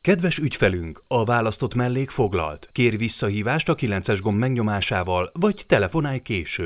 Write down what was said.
Kedves ügyfelünk, a választott mellék foglalt. Kérj visszahívást a 9-es gomb megnyomásával, vagy telefonálj később.